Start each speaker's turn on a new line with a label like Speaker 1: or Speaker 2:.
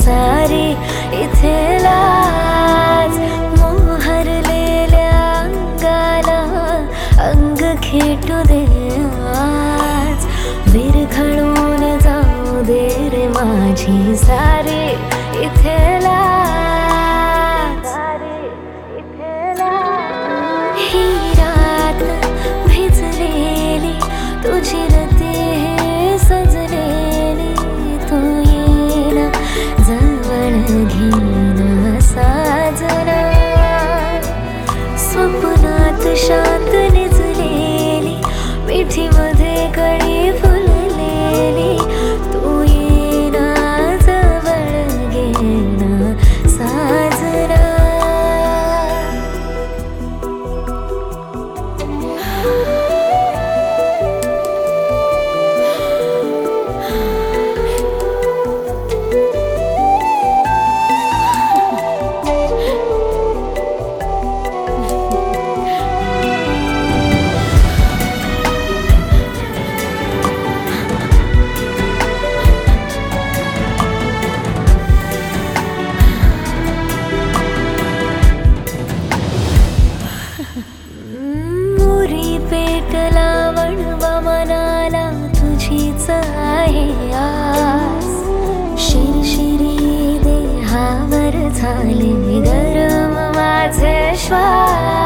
Speaker 1: सारी इथे लाज मोहरलेल्या अंगाला अंग खेटू दे आज विरघळून जाऊ दे रे माझी सारी इथे लाज ही रात भिजलेली तुझी रती हे सजलेली तू येना जवळ घेना साजना स्वप्नात शांत निजलेली मिठीमध्ये कळी फुललेली तू येना जवळ घेना साजना पेटला वणवा मनाला तुझीच आहे आस शिरशिरी देहावर झाले गरम माझे श्वास